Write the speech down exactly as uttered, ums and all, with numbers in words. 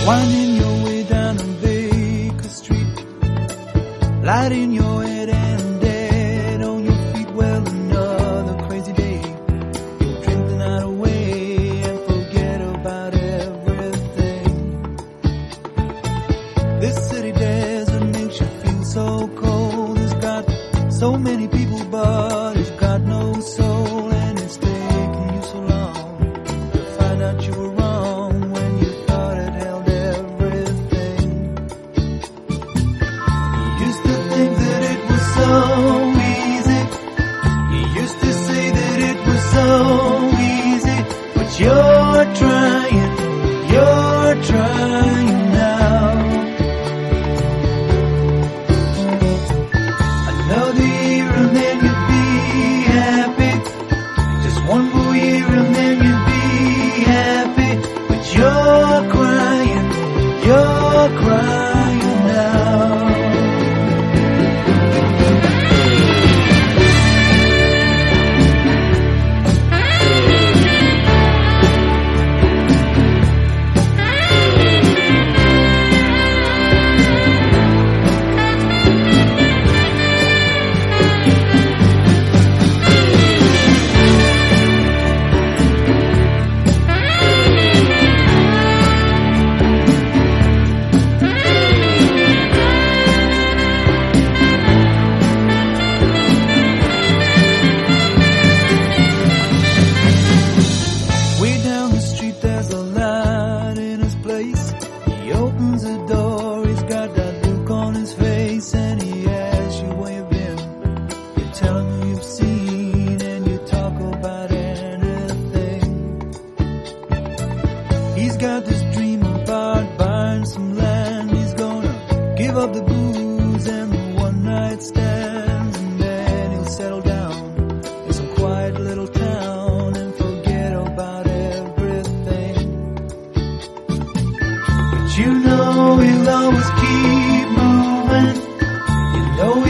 Winding your way down on Baker Street, light in your head and dead on your feet. Well, another crazy day. You'll drink the night away and forget about everything. This city desert makes you feel so cold. It's got so many people, but it's got no soul. And it's taken you so long to find out you were wrong when you thought it held everything. You used to think that it was so easy. You used to say that it was so easy. But you're trying, you're trying now. Another year and then you'd be happy. Just one more year and then you'd be happy. But you're crying, you're crying now. Way down the street there's a light in his place. He opens the door, he's got that look on his face, and he asks you where you've been. You tell him who you've seen, and you talk about anything. He's got this dream about buying some land. He's gonna give up the booze and the one night stands, and then he'll settle down in some quiet little town and forget about everything. But you know he'll always keep moving. You know